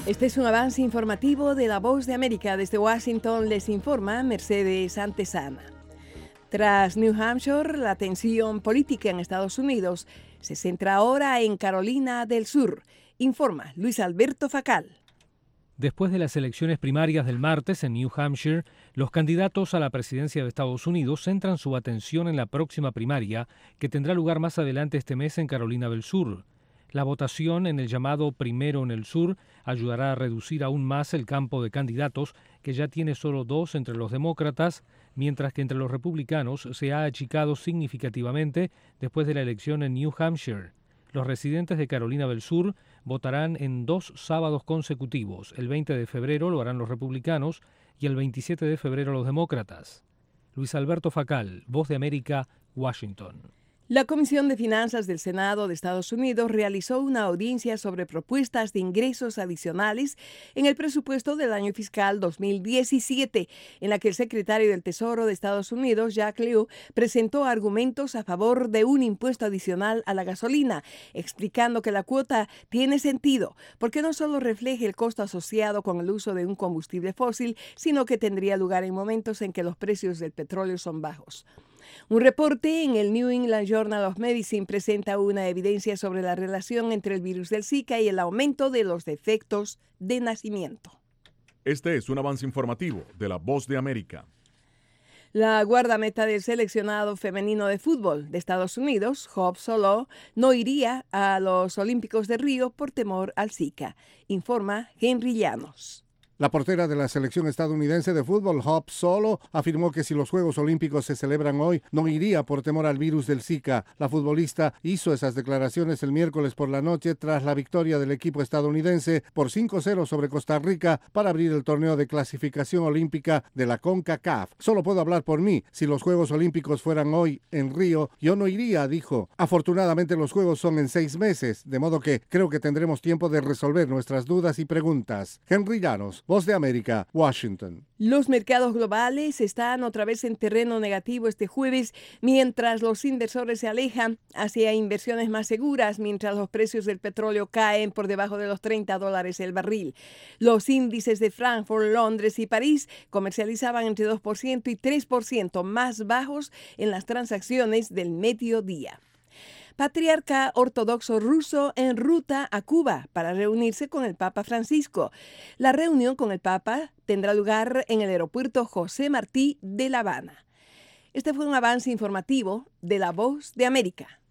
Este es un avance informativo de La Voz de América. Desde Washington les informa Mercedes Antesana. Tras New Hampshire, la tensión política en Estados Unidos se centra ahora en Carolina del Sur, informa Luis Alberto Facal. Después de las elecciones primarias del martes en New Hampshire, los candidatos a la presidencia de Estados Unidos centran su atención en la próxima primaria, que tendrá lugar más adelante este mes en Carolina del Sur. La votación en el llamado Primero en el Sur ayudará a reducir aún más el campo de candidatos, que ya tiene solo 2 entre los demócratas, mientras que entre los republicanos se ha achicado significativamente después de la elección en New Hampshire. Los residentes de Carolina del Sur votarán en 2 sábados consecutivos. El 20 de febrero lo harán los republicanos y el 27 de febrero los demócratas. Luis Alberto Facal, Voz de América, Washington. La Comisión de Finanzas del Senado de Estados Unidos realizó una audiencia sobre propuestas de ingresos adicionales en el presupuesto del año fiscal 2017, en la que el secretario del Tesoro de Estados Unidos, Jack Lew, presentó argumentos a favor de un impuesto adicional a la gasolina, explicando que la cuota tiene sentido, porque no solo refleja el costo asociado con el uso de un combustible fósil, sino que tendría lugar en momentos en que los precios del petróleo son bajos. Un reporte en el New England Journal of Medicine presenta una evidencia sobre la relación entre el virus del Zika y el aumento de los defectos de nacimiento. Este es un avance informativo de La Voz de América. La guardameta del seleccionado femenino de fútbol de Estados Unidos, Hope Solo, no iría a los Olímpicos de Río por temor al Zika, informa Henry Llanos. La portera de la selección estadounidense de fútbol, Hope Solo, afirmó que si los Juegos Olímpicos se celebran hoy, no iría por temor al virus del Zika. La futbolista hizo esas declaraciones el miércoles por la noche tras la victoria del equipo estadounidense por 5-0 sobre Costa Rica para abrir el torneo de clasificación olímpica de la CONCACAF. Solo puedo hablar por mí. Si los Juegos Olímpicos fueran hoy en Río, yo no iría, dijo. Afortunadamente los Juegos son en 6 meses, de modo que creo que tendremos tiempo de resolver nuestras dudas y preguntas. Henry Llanos, Voz de América, Washington. Los mercados globales están otra vez en terreno negativo este jueves, mientras los inversores se alejan hacia inversiones más seguras, mientras los precios del petróleo caen por debajo de los $30 el barril. Los índices de Frankfurt, Londres y París comercializaban entre 2% y 3% más bajos en las transacciones del mediodía. Patriarca ortodoxo ruso en ruta a Cuba para reunirse con el Papa Francisco. La reunión con el Papa tendrá lugar en el aeropuerto José Martí de La Habana. Este fue un avance informativo de La Voz de América.